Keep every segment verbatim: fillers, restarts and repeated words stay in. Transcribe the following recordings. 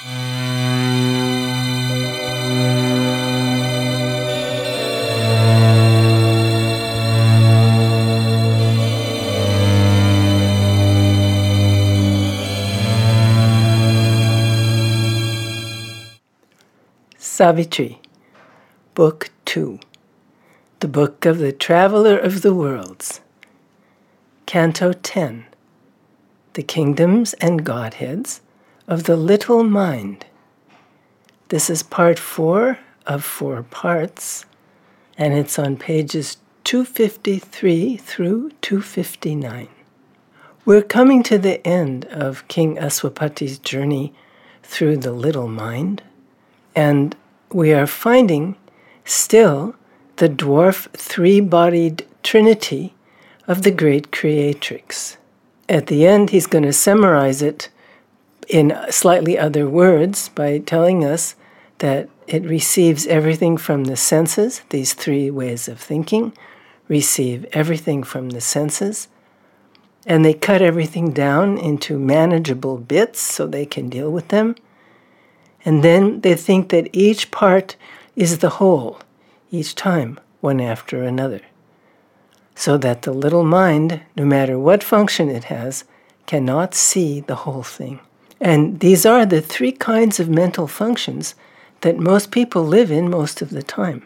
Savitri, Book two, The Book of the Traveler of the Worlds, Canto ten, The Kingdoms and Godheads of the Little Mind. This is part four of four parts, and it's on pages two fifty-three through two fifty-nine. We're coming to the end of King Aswapati's journey through the little mind, and we are finding still the dwarf three-bodied trinity of the great creatrix. At the end, he's going to summarize it in slightly other words by telling us that it receives everything from the senses. These three ways of thinking receive everything from the senses, and they cut everything down into manageable bits so they can deal with them. And then they think that each part is the whole, each time, one after another, so that the little mind, no matter what function it has, cannot see the whole thing. And these are the three kinds of mental functions that most people live in most of the time.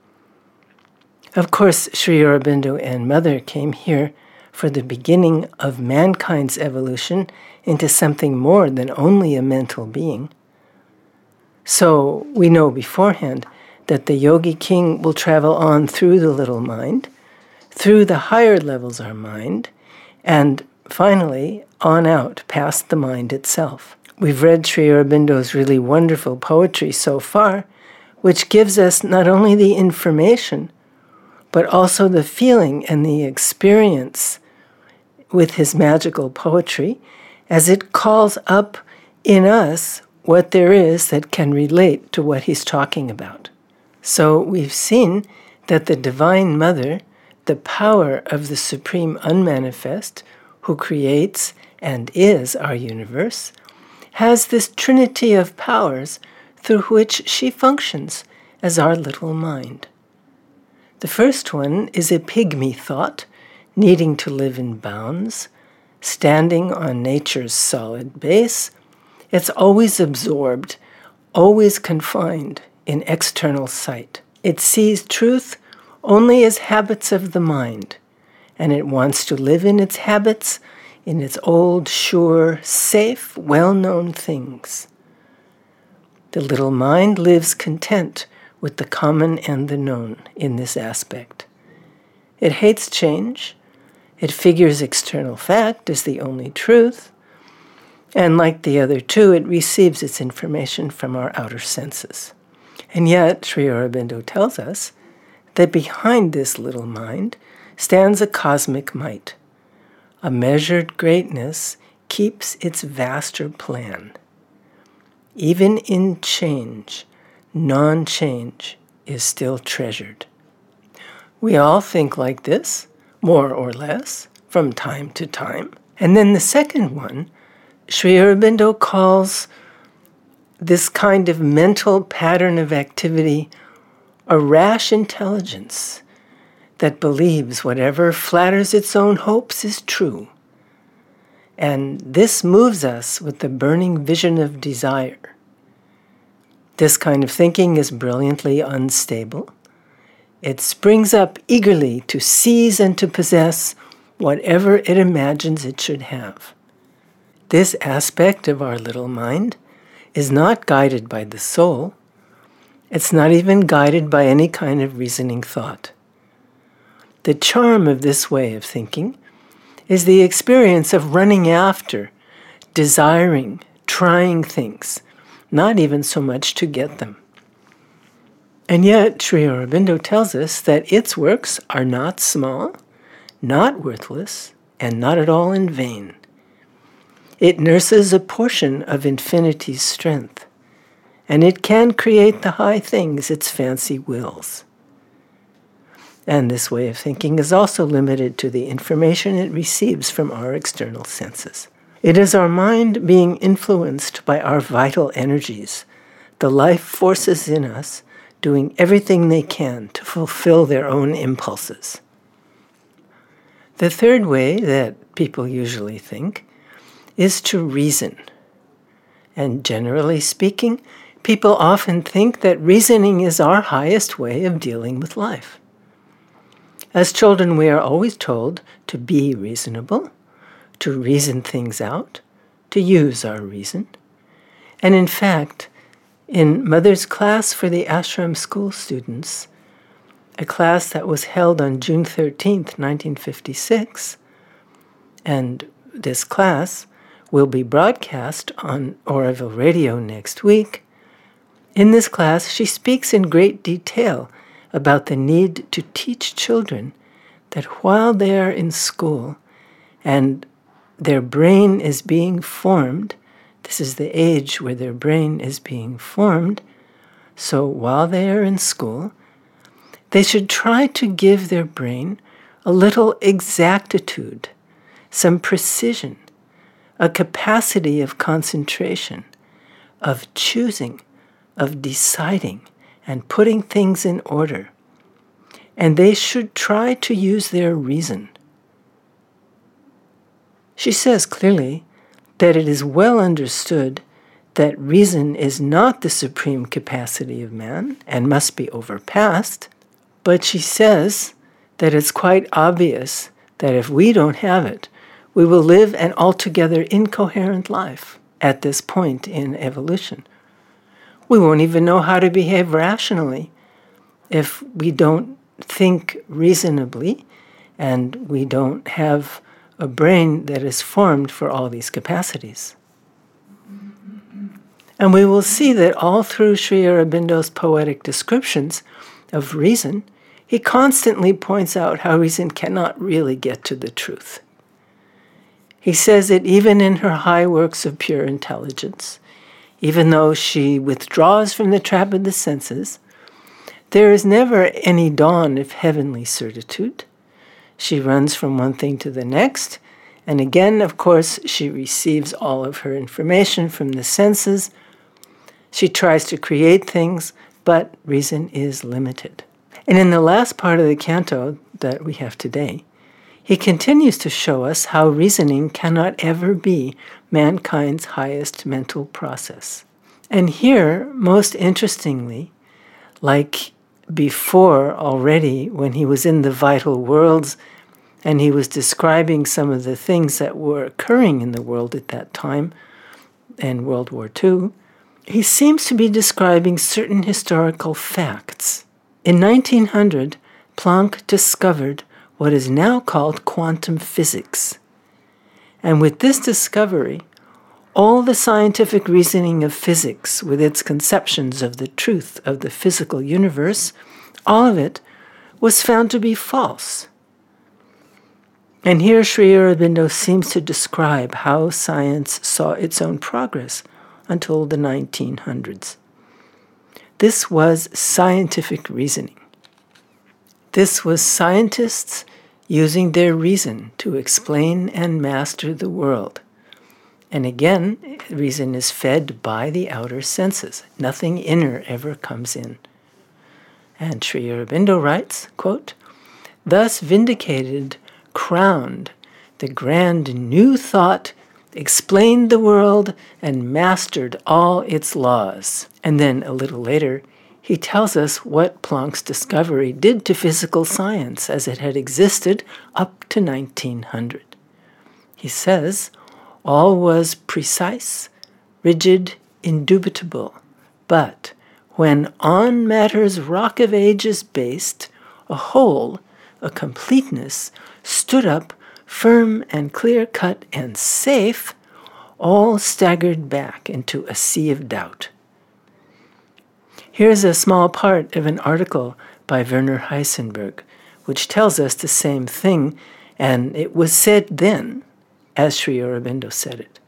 Of course, Sri Aurobindo and Mother came here for the beginning of mankind's evolution into something more than only a mental being. So we know beforehand that the yogi king will travel on through the little mind, through the higher levels of our mind, and finally on out past the mind itself. We've read Sri Aurobindo's really wonderful poetry so far, which gives us not only the information, but also the feeling and the experience with his magical poetry as it calls up in us what there is that can relate to what he's talking about. So we've seen that the Divine Mother, the power of the Supreme Unmanifest, who creates and is our universe, has this trinity of powers through which she functions as our little mind. The first one is a pygmy thought, needing to live in bounds, standing on nature's solid base. It's always absorbed, always confined in external sight. It sees truth only as habits of the mind, and it wants to live in its habits, in its old, sure, safe, well-known things. The little mind lives content with the common and the known in this aspect. It hates change. It figures external fact as the only truth. And like the other two, it receives its information from our outer senses. And yet, Sri Aurobindo tells us that behind this little mind stands a cosmic might. A measured greatness keeps its vaster plan. Even in change, non-change is still treasured. We all think like this, more or less, from time to time. And then the second one, Sri Aurobindo calls this kind of mental pattern of activity a rash intelligence that believes whatever flatters its own hopes is true. And this moves us with the burning vision of desire. This kind of thinking is brilliantly unstable. It springs up eagerly to seize and to possess whatever it imagines it should have. This aspect of our little mind is not guided by the soul. It's not even guided by any kind of reasoning thought. The charm of this way of thinking is the experience of running after, desiring, trying things, not even so much to get them. And yet, Sri Aurobindo tells us that its works are not small, not worthless, and not at all in vain. It nurses a portion of infinity's strength, and it can create the high things its fancy wills. And this way of thinking is also limited to the information it receives from our external senses. It is our mind being influenced by our vital energies, the life forces in us doing everything they can to fulfill their own impulses. The third way that people usually think is to reason. And generally speaking, people often think that reasoning is our highest way of dealing with life. As children, we are always told to be reasonable, to reason things out, to use our reason. And in fact, in Mother's class for the ashram school students, a class that was held on June thirteenth, nineteen fifty-six, and this class will be broadcast on Oroville Radio next week. In this class, she speaks in great detail about the need to teach children that while they are in school and their brain is being formed, this is the age where their brain is being formed, so while they are in school, they should try to give their brain a little exactitude, some precision, a capacity of concentration, of choosing, of deciding, and putting things in order. And they should try to use their reason. She says clearly that it is well understood that reason is not the supreme capacity of man and must be overpassed, but she says that it's quite obvious that if we don't have it, we will live an altogether incoherent life at this point in evolution. We won't even know how to behave rationally if we don't think reasonably and we don't have a brain that is formed for all these capacities. And we will see that all through Sri Aurobindo's poetic descriptions of reason, he constantly points out how reason cannot really get to the truth. He says that even in her high works of pure intelligence, even though she withdraws from the trap of the senses, there is never any dawn of heavenly certitude. She runs from one thing to the next, and again, of course, she receives all of her information from the senses. She tries to create things, but reason is limited. And in the last part of the canto that we have today, he continues to show us how reasoning cannot ever be mankind's highest mental process. And here, most interestingly, like before already when he was in the vital worlds and he was describing some of the things that were occurring in the world at that time in World War Two, he seems to be describing certain historical facts. In nineteen hundred, Planck discovered what is now called quantum physics. And with this discovery, all the scientific reasoning of physics, with its conceptions of the truth of the physical universe, all of it was found to be false. And here Sri Aurobindo seems to describe how science saw its own progress until the nineteen hundreds. This was scientific reasoning. This was scientists using their reason to explain and master the world. And again, reason is fed by the outer senses. Nothing inner ever comes in. And Sri Aurobindo writes, quote, "Thus vindicated, crowned, the grand new thought explained the world and mastered all its laws." And then a little later, he tells us what Planck's discovery did to physical science as it had existed up to nineteen hundred. He says, "All was precise, rigid, indubitable, but when on matter's rock of ages based, a whole, a completeness, stood up, firm and clear-cut and safe, all staggered back into a sea of doubt." Here's a small part of an article by Werner Heisenberg, which tells us the same thing, and it was said then, as Sri Aurobindo said it.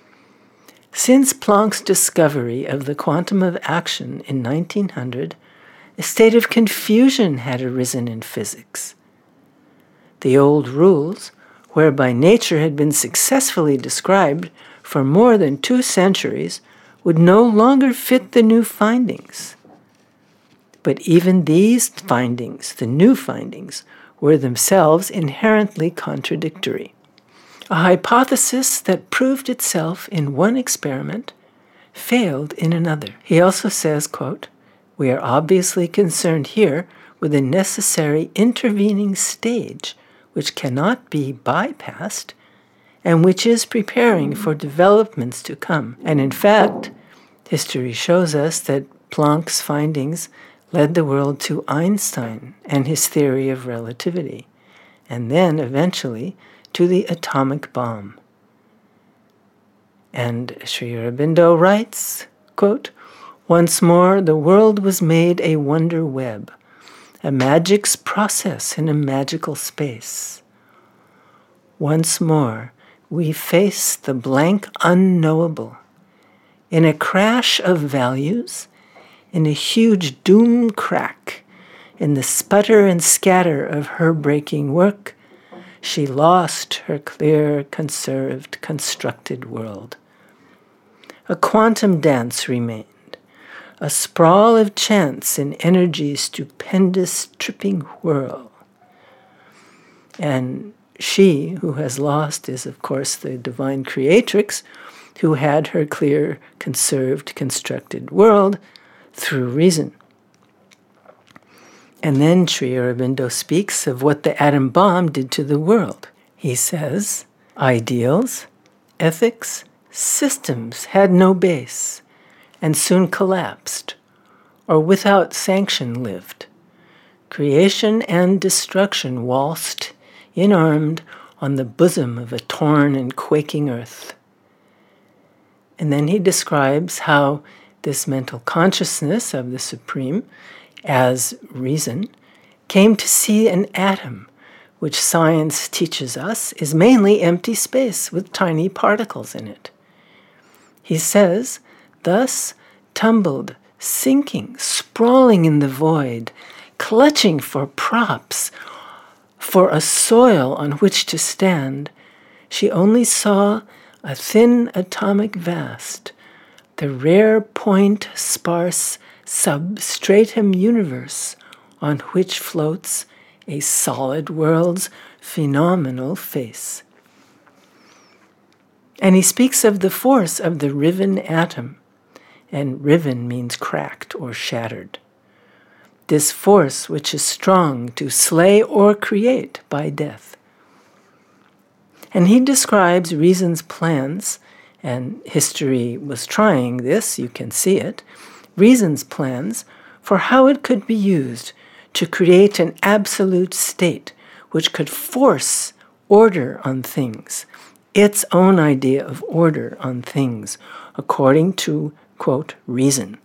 Since Planck's discovery of the quantum of action in nineteen hundred, a state of confusion had arisen in physics. The old rules whereby nature had been successfully described for more than two centuries, would no longer fit the new findings. But even these findings, the new findings, were themselves inherently contradictory. A hypothesis that proved itself in one experiment failed in another. He also says, quote, "We are obviously concerned here with a necessary intervening stage which cannot be bypassed and which is preparing for developments to come." And in fact, history shows us that Planck's findings led the world to Einstein and his theory of relativity, and then eventually to the atomic bomb. And Sri Aurobindo writes, quote, "Once more the world was made a wonder web, a magic's process in a magical space. Once more we face the blank unknowable. In a crash of values, in a huge doom crack, in the sputter and scatter of her breaking work, she lost her clear, conserved, constructed world. A quantum dance remained, a sprawl of chance in energy's stupendous tripping whirl. And she who has lost is, of course, the divine creatrix, who had her clear, conserved, constructed world through reason. And then Sri Aurobindo speaks of what the atom bomb did to the world. He says, ideals, ethics, systems had no base and soon collapsed, or without sanction lived. Creation and destruction waltzed, inarmed, on the bosom of a torn and quaking earth. And then he describes how this mental consciousness of the Supreme, as reason, came to see an atom, which science teaches us is mainly empty space with tiny particles in it. He says, thus tumbled, sinking, sprawling in the void, clutching for props, for a soil on which to stand, she only saw a thin atomic vast, the rare point sparse substratum universe on which floats a solid world's phenomenal face. And he speaks of the force of the riven atom, and riven means cracked or shattered. This force which is strong to slay or create by death. And he describes reason's plans, and history was trying this, you can see it, reason's plans for how it could be used to create an absolute state which could force order on things, its own idea of order on things, according to, quote, reason.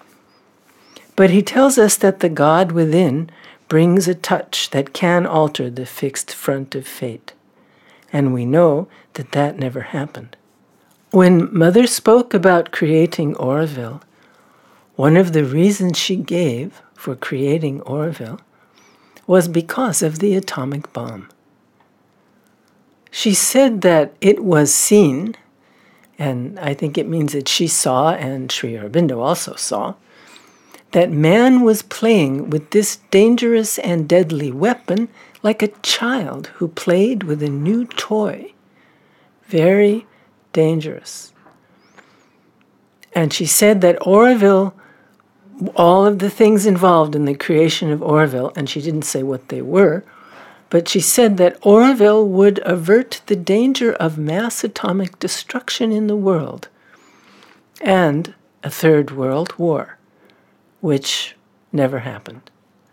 But he tells us that the God within brings a touch that can alter the fixed front of fate. And we know that that never happened. When Mother spoke about creating Oroville, one of the reasons she gave for creating Oroville was because of the atomic bomb. She said that it was seen, and I think it means that she saw, and Sri Aurobindo also saw, that man was playing with this dangerous and deadly weapon like a child who played with a new toy. Very dangerous. And she said that Oroville, all of the things involved in the creation of Oroville, and she didn't say what they were, but she said that Oroville would avert the danger of mass atomic destruction in the world and a third world war, which never happened.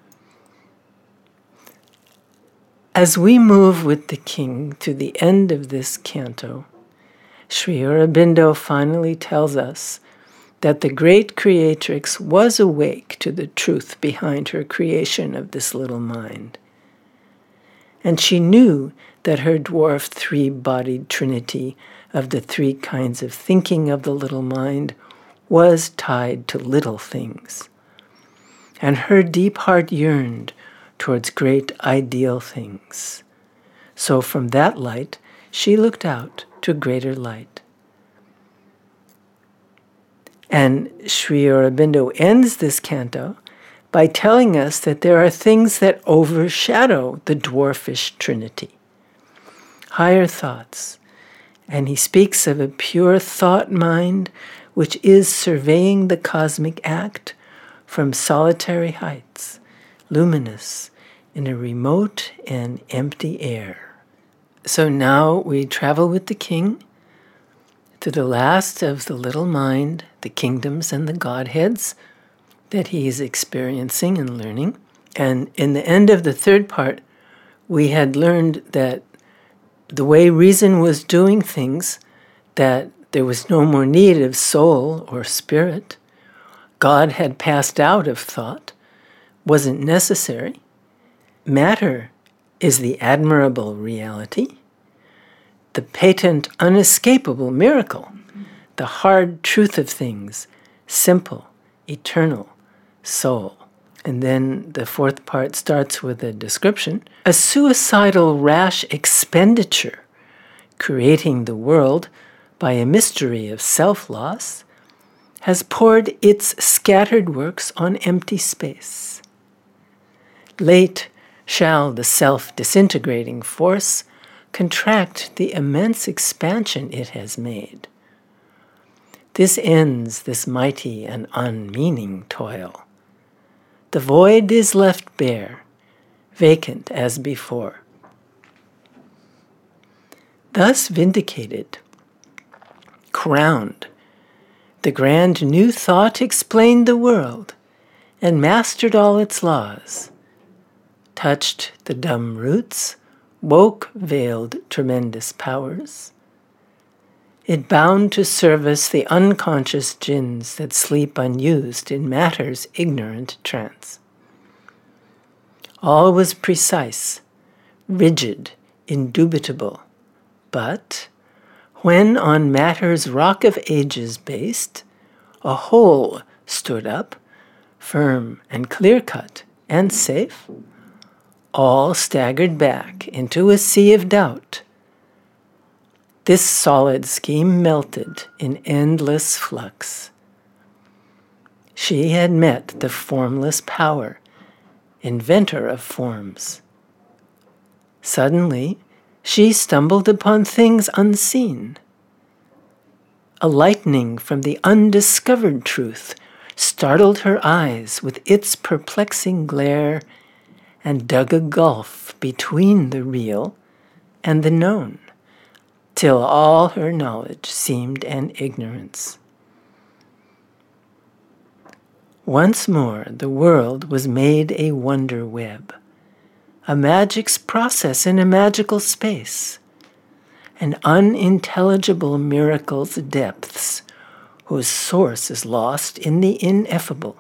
As we move with the king to the end of this canto, Sri Aurobindo finally tells us that the great creatrix was awake to the truth behind her creation of this little mind. And she knew that her dwarf three-bodied trinity of the three kinds of thinking of the little mind was tied to little things. And her deep heart yearned towards great ideal things. So from that light, she looked out to greater light. And Sri Aurobindo ends this canto by telling us that there are things that overshadow the dwarfish trinity, higher thoughts. And he speaks of a pure thought mind which is surveying the cosmic act from solitary heights, luminous in a remote and empty air. So now we travel with the king to the last of the little mind, the kingdoms and the godheads that he is experiencing and learning. And in the end of the third part, we had learned that the way reason was doing things, that there was no more need of soul or spirit. God had passed out of thought, wasn't necessary. Matter is the admirable reality, the patent, unescapable miracle, the hard truth of things, simple, eternal, soul. And then the fourth part starts with a description. A suicidal, rash expenditure, creating the world by a mystery of self-loss, has poured its scattered works on empty space. Late shall the self-disintegrating force contract the immense expansion it has made. This ends this mighty and unmeaning toil. The void is left bare, vacant as before. Thus vindicated, crowned, the grand new thought explained the world and mastered all its laws, touched the dumb roots, woke veiled tremendous powers. It bound to service the unconscious jinns that sleep unused in matter's ignorant trance. All was precise, rigid, indubitable, but when on matter's rock of ages based, a whole stood up, firm and clear-cut and safe, all staggered back into a sea of doubt. This solid scheme melted in endless flux. She had met the formless power, inventor of forms. Suddenly, she stumbled upon things unseen. A lightning from the undiscovered truth startled her eyes with its perplexing glare and dug a gulf between the real and the known, till all her knowledge seemed an ignorance. Once more the world was made a wonder web, a magic's process in a magical space, an unintelligible miracle's depths whose source is lost in the ineffable.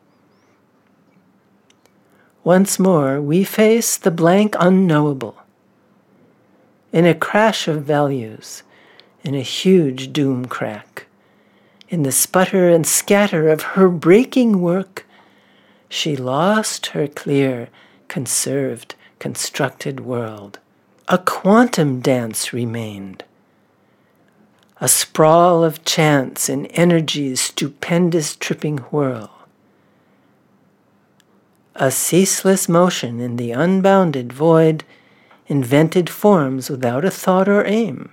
Once more we face the blank unknowable, in a crash of values, in a huge doom crack, in the sputter and scatter of her breaking work, she lost her clear, conserved, constructed world. A quantum dance remained, a sprawl of chance in energy's stupendous tripping whirl, a ceaseless motion in the unbounded void, invented forms without a thought or aim.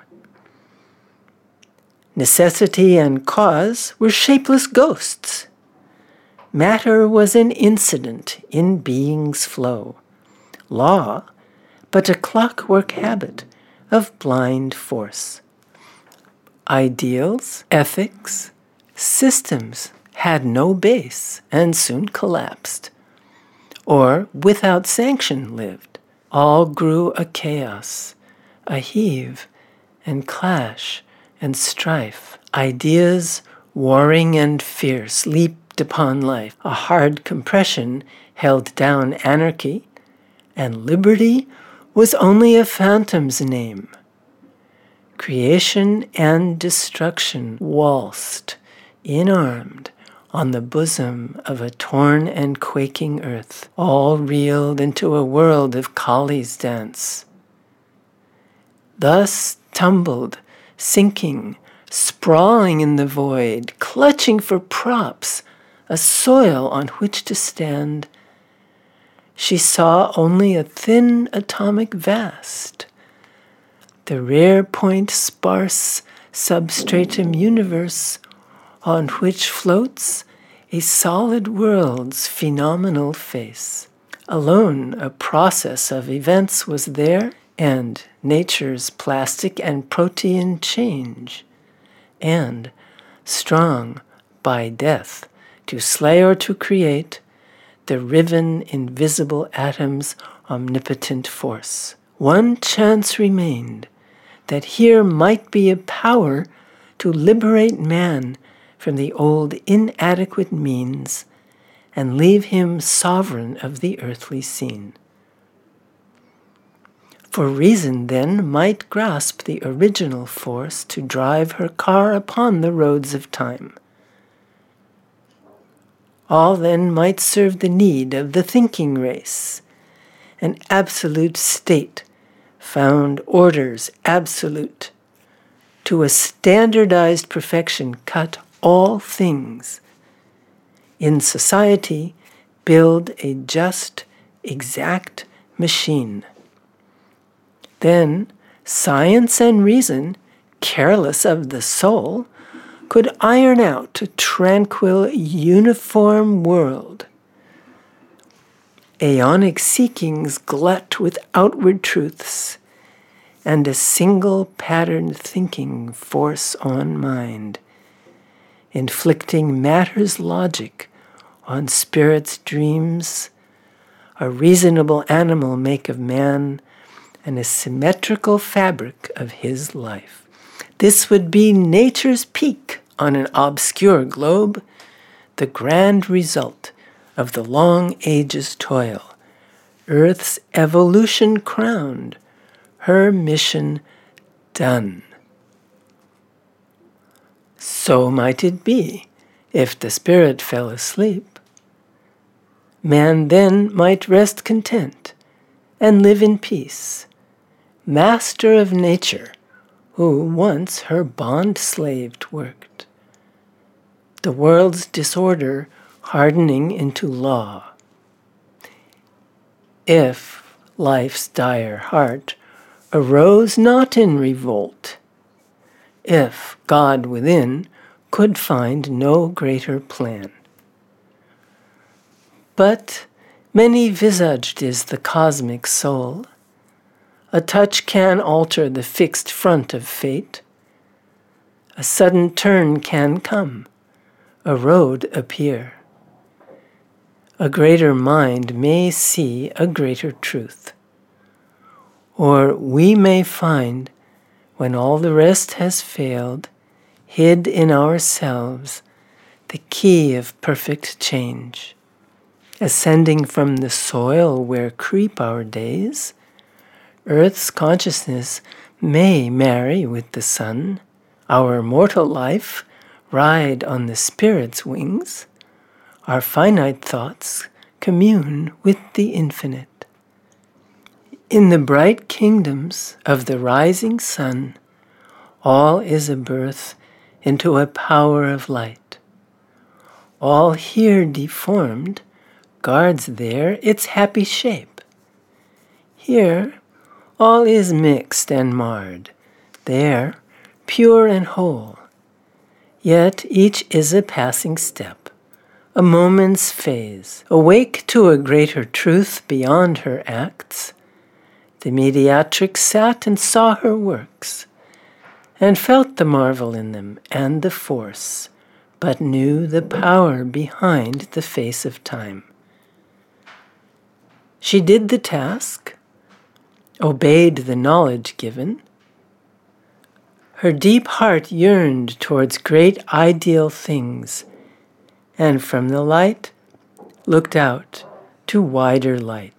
Necessity and cause were shapeless ghosts. Matter was an incident in being's flow, law but a clockwork habit of blind force. Ideals, ethics, systems had no base and soon collapsed, or without sanction lived. All grew a chaos, a heave and clash and strife. Ideas, warring and fierce, leaped upon life. A hard compression held down anarchy, and liberty was only a phantom's name. Creation and destruction waltzed, inarmed, on the bosom of a torn and quaking earth. All reeled into a world of Kali's dance. thus tumbled, sinking, sprawling in the void, clutching for props, a soil on which to stand, she saw only a thin atomic vast, the rare point sparse substratum universe on which floats a solid world's phenomenal face. Alone a process of events was there, and nature's plastic and protein change, and, strong by death, to slay or to create, the riven invisible atom's omnipotent force. One chance remained, that here might be a power to liberate man from the old inadequate means and leave him sovereign of the earthly scene. For reason then might grasp the original force to drive her car upon the roads of time. All then might serve the need of the thinking race. An absolute state found orders absolute. To a standardized perfection cut all things. In society, build a just, exact machine. Then science and reason, careless of the soul, could iron out a tranquil, uniform world. Aeonic seekings glut with outward truths, and a single patterned thinking force on mind, inflicting matter's logic on spirit's dreams, a reasonable animal make of man, and a symmetrical fabric of his life. This would be nature's peak on an obscure globe, the grand result of the long ages' toil, Earth's evolution crowned, her mission done. So might it be if the spirit fell asleep. Man then might rest content and live in peace, master of nature, who once her bond-slaved worked, the world's disorder hardening into law. If life's dire heart arose not in revolt, if God within could find no greater plan. But many-visaged is the cosmic soul. A touch can alter the fixed front of fate. A sudden turn can come, a road appear. A greater mind may see a greater truth. Or we may find, when all the rest has failed, hid in ourselves the key of perfect change. Ascending from the soil where creep our days, Earth's consciousness may marry with the sun, our mortal life ride on the spirit's wings, our finite thoughts commune with the infinite. In the bright kingdoms of the rising sun, all is a birth into a power of light. All here deformed guards there its happy shape. Here all is mixed and marred, there pure and whole. Yet each is a passing step, a moment's phase. Awake to a greater truth beyond her acts, the mediatrix sat and saw her works, and felt the marvel in them and the force, but knew the power behind the face of time. She did the task, obeyed the knowledge given. Her deep heart yearned towards great ideal things, and from the light looked out to wider light.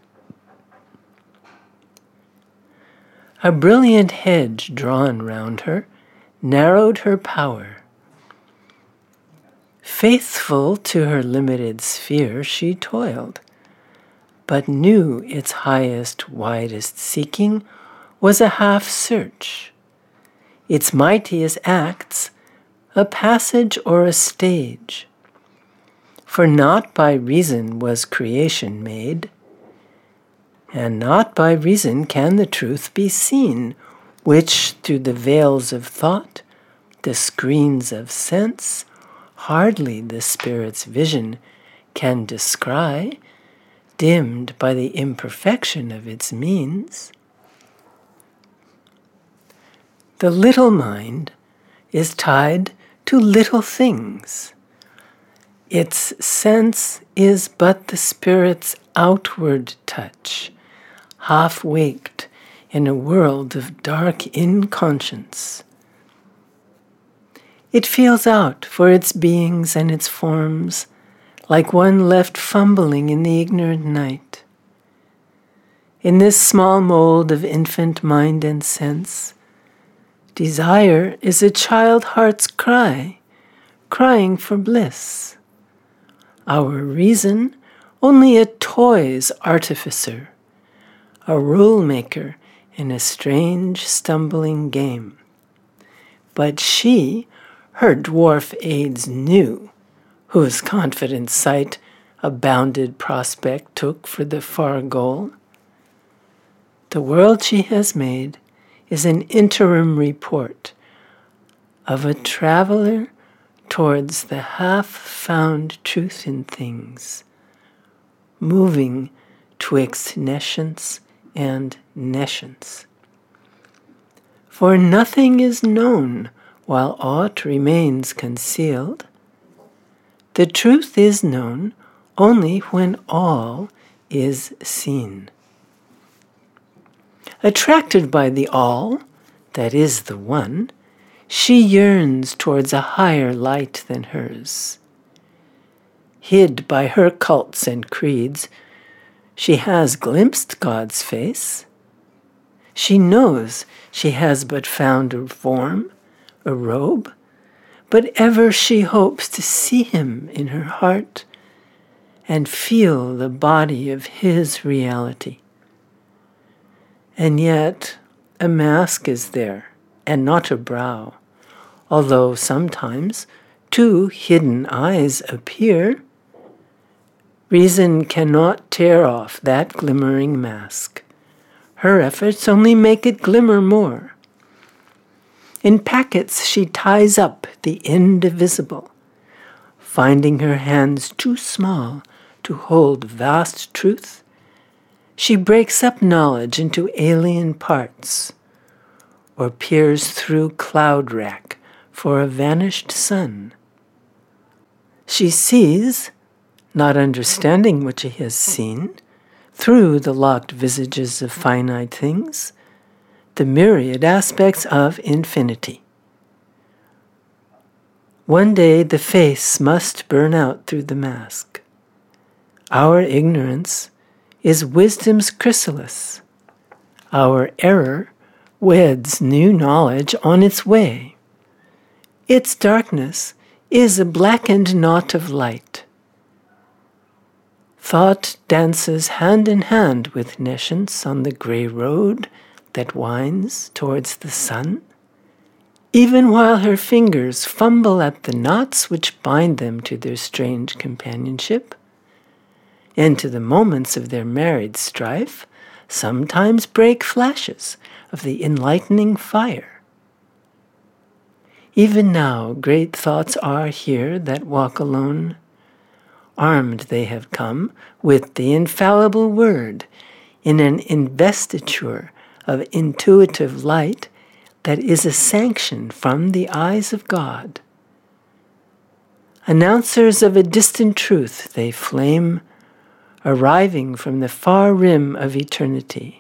A brilliant hedge drawn round her narrowed her power. Faithful to her limited sphere she toiled, but knew its highest, widest seeking was a half-search, its mightiest acts a passage or a stage. For not by reason was creation made, and not by reason can the truth be seen, which through the veils of thought, the screens of sense, hardly the spirit's vision can descry, dimmed by the imperfection of its means. The little mind is tied to little things. Its sense is but the spirit's outward touch, half-waked in a world of dark inconscience. It feels out for its beings and its forms, like one left fumbling in the ignorant night. In this small mold of infant mind and sense, desire is a child heart's cry, crying for bliss. Our reason, only a toy's artificer, a rule maker in a strange, stumbling game. But she, her dwarf aids knew, whose confident sight a bounded prospect took for the far goal. The world she has made is an interim report of a traveler towards the half-found truth in things, moving twixt nescience and nescience. For nothing is known while aught remains concealed. The truth is known only when all is seen. Attracted by the all, that is the one, she yearns towards a higher light than hers. Hid by her cults and creeds, she has glimpsed God's face. She knows she has but found a form, a robe, but ever she hopes to see him in her heart and feel the body of his reality. And yet a mask is there, and not a brow, although sometimes two hidden eyes appear. Reason cannot tear off that glimmering mask. Her efforts only make it glimmer more. In packets she ties up the indivisible, finding her hands too small to hold vast truth. She breaks up knowledge into alien parts, or peers through cloud rack for a vanished sun. She sees, not understanding what she has seen, through the locked visages of finite things, the myriad aspects of infinity. One day the face must burn out through the mask. Our ignorance is wisdom's chrysalis. Our error weds new knowledge on its way. Its darkness is a blackened knot of light. Thought dances hand in hand with nescience on the gray road that winds towards the sun, even while her fingers fumble at the knots which bind them to their strange companionship, and to the moments of their married strife sometimes break flashes of the enlightening fire. Even now great thoughts are here that walk alone. Armed they have come with the infallible word in an investiture of intuitive light that is a sanction from the eyes of God. Announcers of a distant truth they flame, arriving from the far rim of eternity.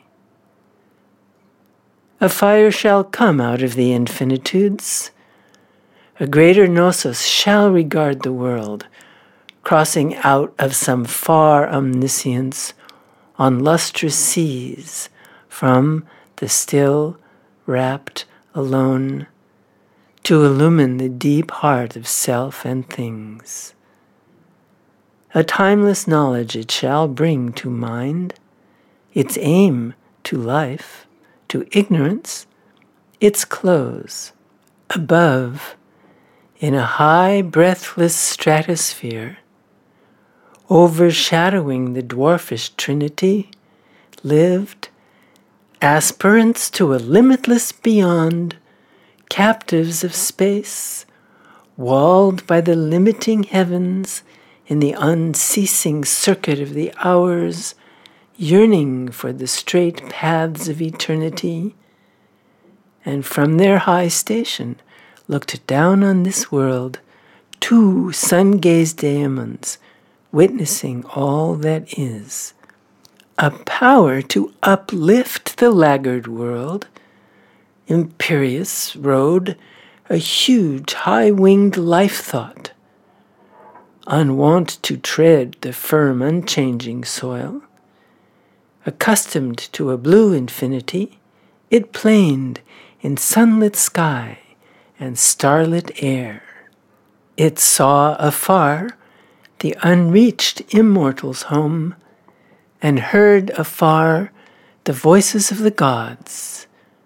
A fire shall come out of the infinitudes. A greater Gnosis shall regard the world, crossing out of some far omniscience on lustrous seas, from the still, rapt, alone, to illumine the deep heart of self and things. A timeless knowledge it shall bring to mind, its aim to life, to ignorance, its close. Above, in a high, breathless stratosphere, overshadowing the dwarfish trinity, lived aspirants to a limitless beyond, captives of space, walled by the limiting heavens in the unceasing circuit of the hours, yearning for the straight paths of eternity, and from their high station looked down on this world two sun-gazed daemons, witnessing all that is. A power to uplift the laggard world, imperious rode a huge high-winged life-thought, unwont to tread the firm unchanging soil. Accustomed to a blue infinity, it planed in sunlit sky and starlit air. It saw afar the unreached immortal's home, and heard afar the voices of the gods.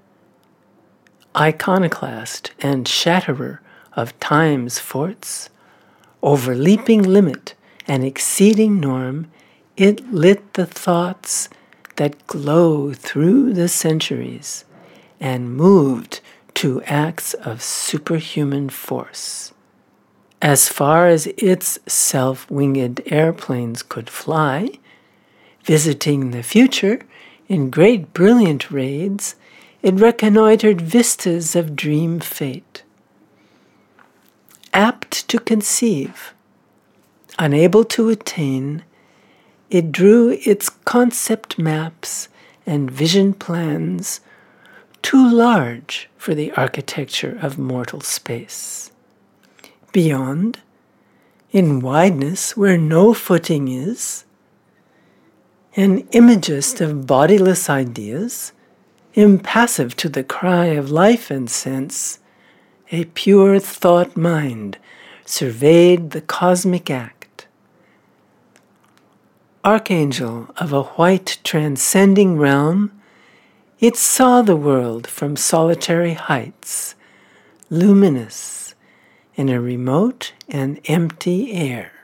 Iconoclast and shatterer of time's forts, overleaping limit and exceeding norm, it lit the thoughts that glow through the centuries and moved to acts of superhuman force. As far as its self-winged airplanes could fly, visiting the future in great brilliant raids, it reconnoitered vistas of dream fate. Apt to conceive, unable to attain, it drew its concept maps and vision plans too large for the architecture of mortal space. Beyond, in wideness where no footing is, an imagist of bodiless ideas, impassive to the cry of life and sense, a pure thought mind surveyed the cosmic act. Archangel of a white transcending realm, it saw the world from solitary heights, luminous in a remote and empty air.